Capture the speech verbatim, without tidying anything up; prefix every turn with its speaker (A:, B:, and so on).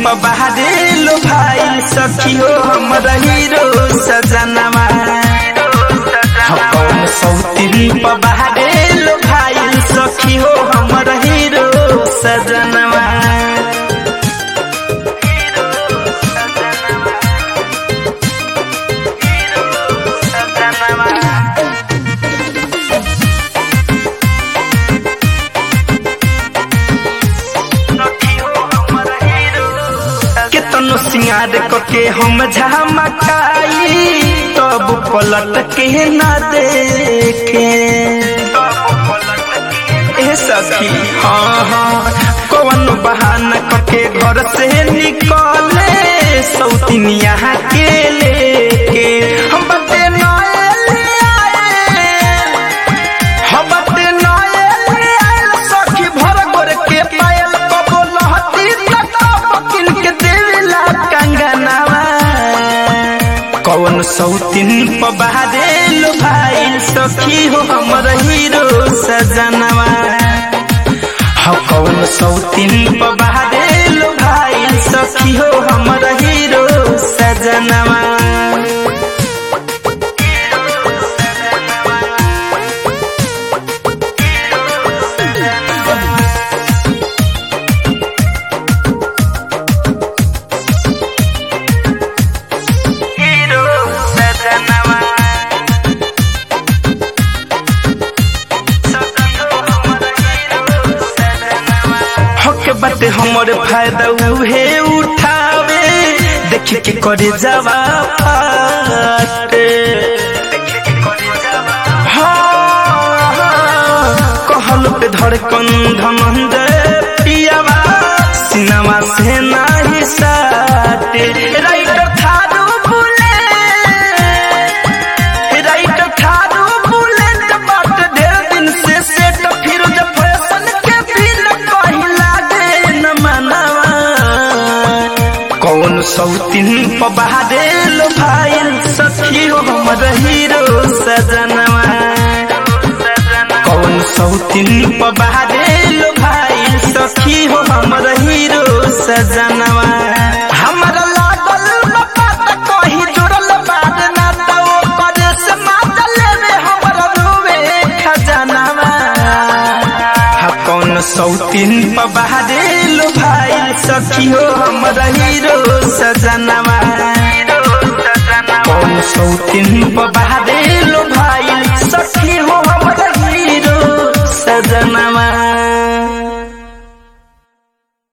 A: पबारे लो भाई सखी हो हमरा हीरो सजनवा कौन सौतीन पबारे लो भाई सखी हो हमरा हीरो सजनवा सिंगार के हम झमकाई तब पलट के न देखे ए सखी हाँ हाँ कौन बहाना करके घर से निकले सौतीनिया के लेके हम बते हम बते सखी भर गोर के पायल कबो लहती किन के देवेला कंगनवा कौन सौतीन पबारे लो भाई सखी हो हमर हीरो सजनवा हाँ कौन सौतीन पबारे लो भाई सखी हो हमर हीरो सजनवा बटे हमर फायदा उहे उठावे देख के करे जावा फाटे कहल पे धड़कन धमंद पियावा सिनेमा से नाही साटे राइटर थारू बुले राइटर थारू बुले बात ढेर दिन से सेट फिर जब फैशन के बिल कहिला कौन सौतीन पबारे लो भाई सखी हो हमर हीरो सजनवा कौन सौतीन पबारे लो भाई सखी हो हमर हीरो सजनवा हमरा लागल बात कहीं जुड़ल बात ना तो करे से मातल में हमरा रोवे खजनवा कौन सौतीन पबारे लो भाई सखी हो हमरा हीरो सजनवा कौन सौतीन पबारे